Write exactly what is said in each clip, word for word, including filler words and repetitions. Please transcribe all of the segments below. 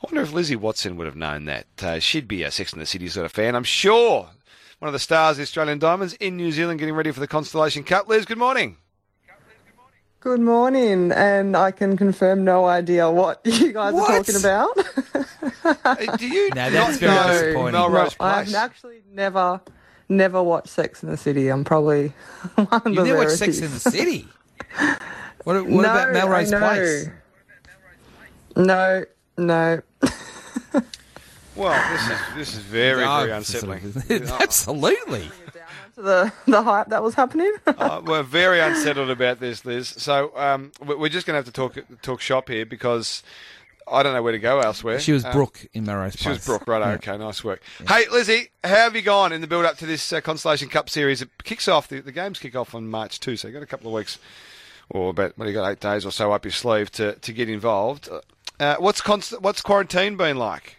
wonder if Lizzie Watson would have known that. Uh, she'd be a Sex and the City sort of fan, I'm sure. One of the stars of the Australian Diamonds in New Zealand getting ready for the Constellation Cup. Liz, good morning. Good morning, and I can confirm no idea what you guys What? are talking about. Uh, Do you No, that's not very know disappointing. Melrose No, I've Place? actually never, never watched Sex and the City. I'm probably one of You the never watched rarities. Sex in the City. What, what no, about Melrose I know. Place? No, no. Well, this is this is very, Oh, very unsettling. Absolutely. To the the hype that was happening. Uh, we're very unsettled about this, Liz. So um, we- we're just going to have to talk talk shop here because I don't know where to go elsewhere. She was Um, Brooke in Melrose Place. She was Brooke, right? Yeah. Okay, nice work. Hey, Lizzie, how have you gone in the build-up to this uh, Constellation Cup series? It kicks off, the, the games kick off on March second, so you've got a couple of weeks, or about, what, you got eight days or so up your sleeve to, to get involved. Uh, what's const- what's quarantine been like?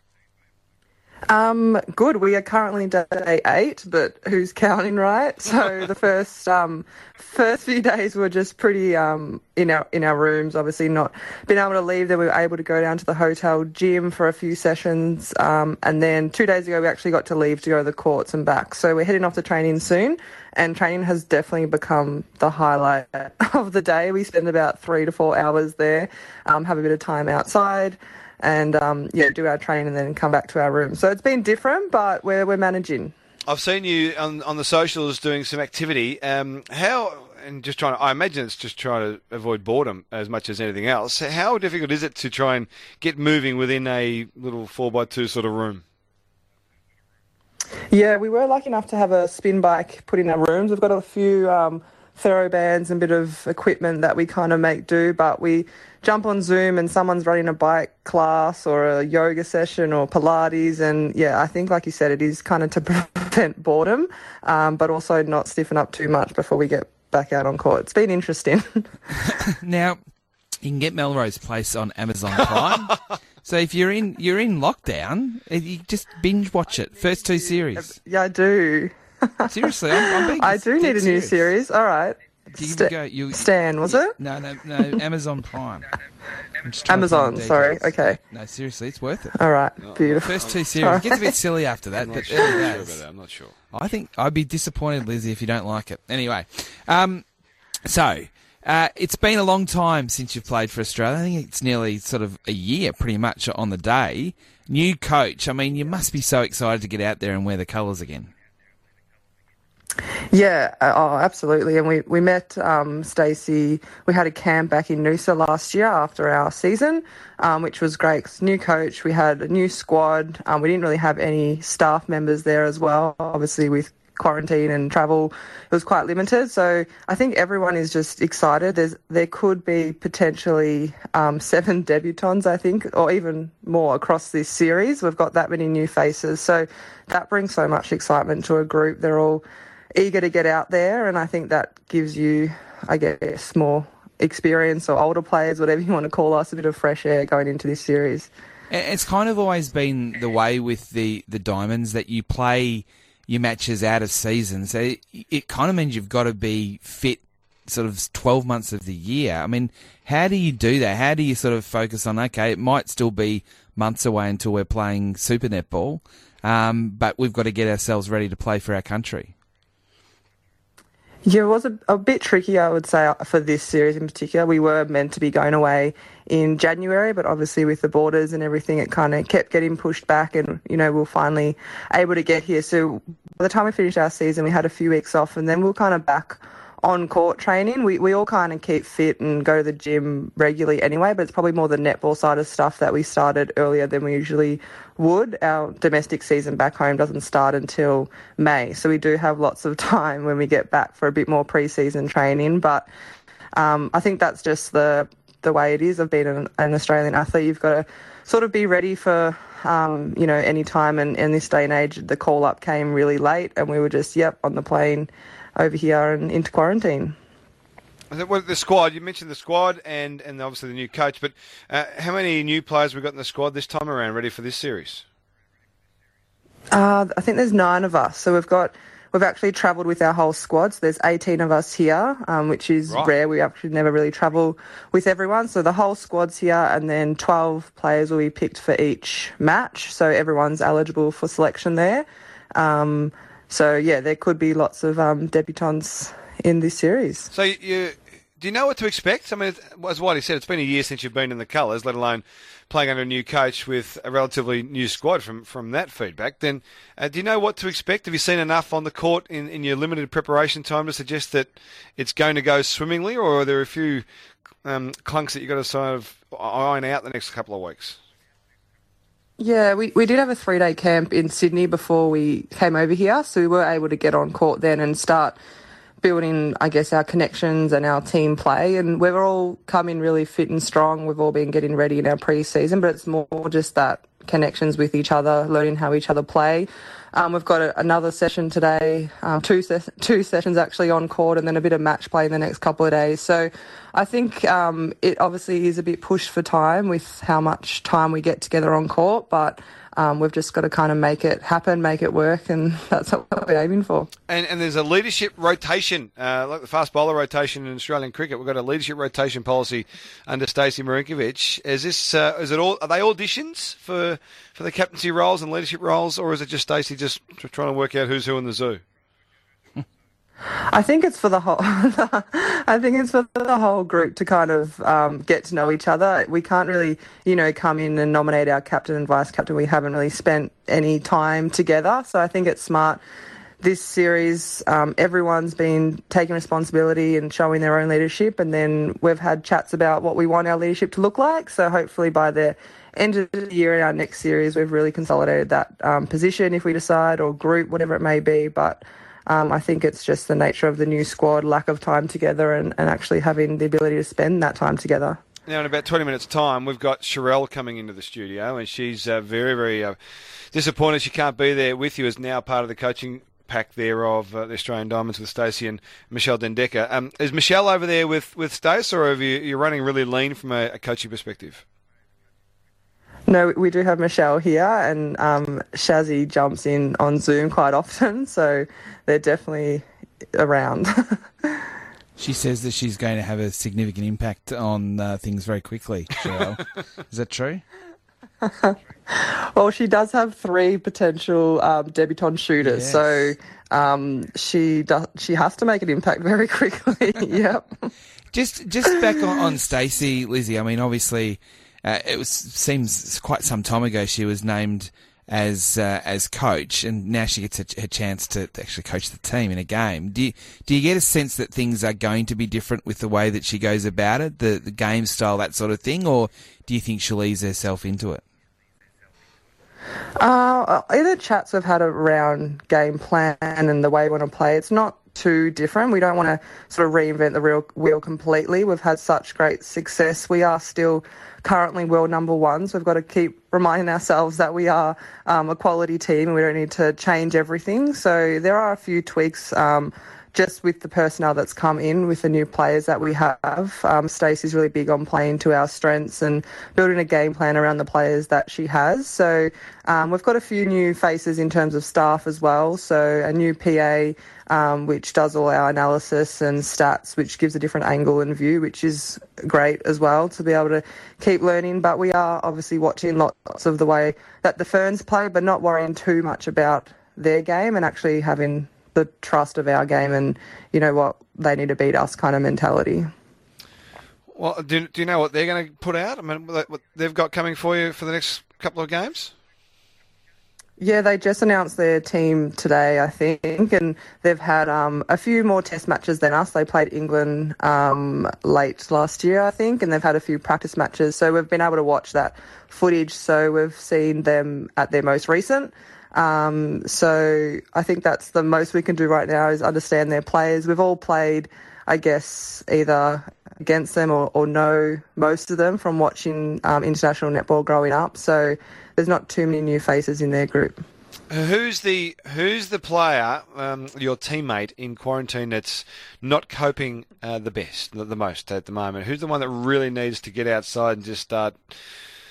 Um, good. We are currently day eight, but who's counting, right? So the first um, first few days were just pretty um, in our in our rooms. Obviously, not being able to leave. Then we were able to go down to the hotel gym for a few sessions, um, and then two days ago we actually got to leave to go to the courts and back. So we're heading off to training soon, and training has definitely become the highlight of the day. We spend about three to four hours there, um, have a bit of time outside. And, um, yeah, do our training and then come back to our room. So it's been different, but we're, we're managing. I've seen you on, on the socials doing some activity. Um, how, and just trying to, I imagine it's just trying to avoid boredom as much as anything else. How difficult is it to try and get moving within a little four by two sort of room? Yeah, we were lucky enough to have a spin bike put in our rooms. We've got a few um, TheraBands and a bit of equipment that we kind of make do, but we jump on Zoom and someone's running a bike class or a yoga session or Pilates. And yeah, I think, like you said, it is kind of to prevent boredom, um, but also not stiffen up too much before we get back out on court. It's been interesting. Now, you can get Melrose Place on Amazon Prime. So if you're in you're in lockdown, eh, you just binge watch it. First two series. Yeah, I do. Seriously, I'm, I'm being I do need a new serious. series. All right. You Sta- go, you, Stan, was it? No, no, no. Amazon Prime. I'm just trying to Amazon, find the sorry. details. Okay. No, sorry, it's worth it. All right. Beautiful. First two series. All It gets a bit right. silly after that, I'm but not sure, early I'm, sure days. about that. I'm not sure. I think I'd be disappointed, Lizzie, if you don't like it. Anyway, um, so uh, it's been a long time since you've played for Australia. I think it's nearly sort of a year, pretty much, on the day. New coach. I mean, you must be so excited to get out there and wear the colours again. Yeah, uh, oh, absolutely. And we, we met um, Stacey. We had a camp back in Noosa last year after our season, um, which was great. 'Cause new coach, we had a new squad. Um, we didn't really have any staff members there as well. Obviously, with quarantine and travel, it was quite limited. So I think everyone is just excited. There's there could be potentially um, seven debutants, I think, or even more across this series. We've got that many new faces, so that brings so much excitement to a group. They're all eager to get out there, and I think that gives you, I guess, more experience, or older players, whatever you want to call us, a bit of fresh air going into this series. It's kind of always been the way with the, the Diamonds that you play your matches out of season. So it, it kind of means you've got to be fit sort of twelve months of the year. I mean, how do you do that? How do you sort of focus on, okay, it might still be months away until we're playing Super Netball, um, but we've got to get ourselves ready to play for our country? Yeah, it was a, a bit tricky, I would say, for this series in particular. We were meant to be going away in January, but obviously with the borders and everything, it kind of kept getting pushed back, and, you know, we we're finally able to get here. So by the time we finished our season, we had a few weeks off, and then we we're kind of back on court training. We we all kind of keep fit and go to the gym regularly anyway, but it's probably more the netball side of stuff that we started earlier than we usually would. Our domestic season back home doesn't start until May, so we do have lots of time when we get back for a bit more pre-season training. But um, I think that's just the the way it is of being an, an Australian athlete. You've got to sort of be ready for um, you know, any time, and in this day and age, the call-up came really late, and we were just, yep, on the plane over here and into quarantine. Well, the squad, you mentioned the squad and, and obviously the new coach, but uh, how many new players have we got in the squad this time around ready for this series? Uh, I think there's nine of us. So we've got we've actually travelled with our whole squad. So there's eighteen of us here, um, which is Right. rare. We actually never really travel with everyone. So the whole squad's here, and then twelve players will be picked for each match. So everyone's eligible for selection there. Um, so yeah, there could be lots of um, debutants in this series. So you, you do you know what to expect? I mean, as Whitey said, it's been a year since you've been in the colours, let alone playing under a new coach with a relatively new squad from, from that feedback. Then uh, do you know what to expect? Have you seen enough on the court in, in your limited preparation time to suggest that it's going to go swimmingly, or are there a few um, clunks that you've got to sort of iron out the next couple of weeks? Yeah, we, we did have a three-day camp in Sydney before we came over here, so we were able to get on court then and start building, I guess, our connections and our team play. And we've all come in really fit and strong. We've all been getting ready in our pre-season, but it's more just that connections with each other, learning how each other play. Um, we've got a, another session today, um, two ses- two sessions actually on court, and then a bit of match play in the next couple of days. So I think um, it obviously is a bit pushed for time with how much time we get together on court, but um, we've just got to kind of make it happen, make it work, and that's what we're aiming for. And, and there's a leadership rotation, uh, like the fast bowler rotation in Australian cricket. We've got a leadership rotation policy under Stacey Marinkovic. Is this, uh, is it all? Are they auditions for for the captaincy roles and leadership roles, or is it just Stacey just trying to work out who's who in the zoo? I think it's for the whole. I think it's for the whole group to kind of um, get to know each other. We can't really, you know, come in and nominate our captain and vice captain. We haven't really spent any time together, so I think it's smart. This series, um, everyone's been taking responsibility and showing their own leadership, and then we've had chats about what we want our leadership to look like. So hopefully by the end of the year in our next series, we've really consolidated that um, position, if we decide, or group, whatever it may be. But Um, I think it's just the nature of the new squad, lack of time together, and, and actually having the ability to spend that time together. Now, in about twenty minutes' time, we've got Sherelle coming into the studio, and she's uh, very, very uh, disappointed she can't be there with you as now part of the coaching pack there of uh, the Australian Diamonds with Stacey and Michelle Dendeka. Um, is Michelle over there with, with Stacey, or are you you're running really lean from a, a coaching perspective? No, we do have Michelle here, and um, Shazzy jumps in on Zoom quite often, so they're definitely around. She says that she's going to have a significant impact on uh, things very quickly, Cheryl. Is that true? Well, she does have three potential um, debutante shooters, Yes. so um, she does, she has to make an impact very quickly. Yep. Just just back on, on Stacey, Lizzie. I mean, obviously, uh, it was seems quite some time ago she was named as uh, as coach, and now she gets a, a chance to actually coach the team in a game. Do you, do you get a sense that things are going to be different with the way that she goes about it, the, the game style, that sort of thing, or do you think she'll ease herself into it? Uh, either chats we've had around game plan and the way we want to play, it's not too different. We don't want to sort of reinvent the real wheel completely. We've had such great success. We are still currently world number one, so we've got to keep reminding ourselves that we are um, a quality team and we don't need to change everything. So there are a few tweaks um, just with the personnel that's come in with the new players that we have. Um, Stacey's really big on playing to our strengths and building a game plan around the players that she has. So um, we've got a few new faces in terms of staff as well. So a new P A, um, which does all our analysis and stats, which gives a different angle and view, which is great as well to be able to keep learning. But we are obviously watching lots of the way that the Ferns play, but not worrying too much about their game and actually having the trust of our game and, you know what, they need to beat us kind of mentality. Well, do, do you know what they're going to put out? I mean, what they've got coming for you for the next couple of games? Yeah, they just announced their team today, I think, and they've had um, a few more test matches than us. They played England um, late last year, I think, and they've had a few practice matches. So we've been able to watch that footage. So we've seen them at their most recent. Um, so I think that's the most we can do right now is understand their players. We've all played, I guess, either against them or, or know most of them from watching um, international netball growing up. So there's not too many new faces in their group. Who's the who's the player, um, your teammate in quarantine that's not coping uh, the best, the, the most at the moment? Who's the one that really needs to get outside and just start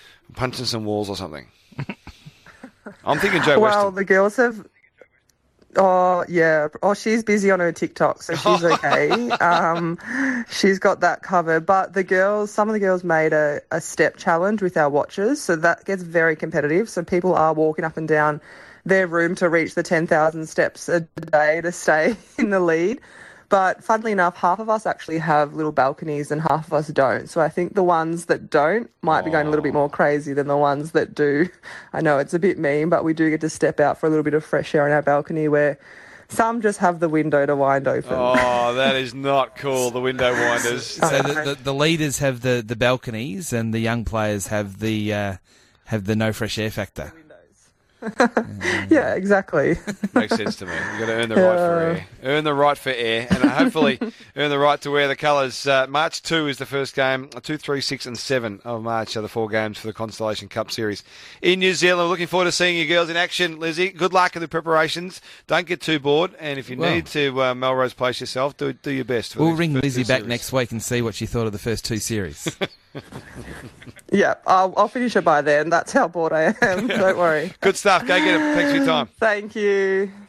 punching some walls or something? I'm thinking Joe Well, Weston. the girls have, Oh, yeah. Oh, she's busy on her TikTok, so she's okay. um, she's got that covered. But the girls, some of the girls made a, a step challenge with our watches, so that gets very competitive. So people are walking up and down their room to reach the ten thousand steps a day to stay in the lead. But funnily enough, half of us actually have little balconies and half of us don't. So I think the ones that don't might be going a little bit more crazy than the ones that do. I know it's a bit mean, but we do get to step out for a little bit of fresh air on our balcony where some just have the window to wind open. Oh, that is not cool, the window winders. So the, the, the leaders have the, the balconies and the young players have the uh, have the no fresh air factor. Yeah, exactly. Makes sense to me. You've got to earn the right for air. Earn the right for air, and hopefully earn the right to wear the colours. Uh, March second is the first game. two, three, six and seven of March are the four games for the Constellation Cup Series in New Zealand. We're looking forward to seeing you girls in action, Lizzie. Good luck in the preparations. Don't get too bored, and if you well, need to uh, Melrose Place yourself, do do your best. For we'll ring Lizzie back series. next week and see what she thought of the first two series. Yeah, I'll, I'll finish it by then. That's how bored I am. Don't worry. Good stuff. Go get it. Thanks for your time. Thank you.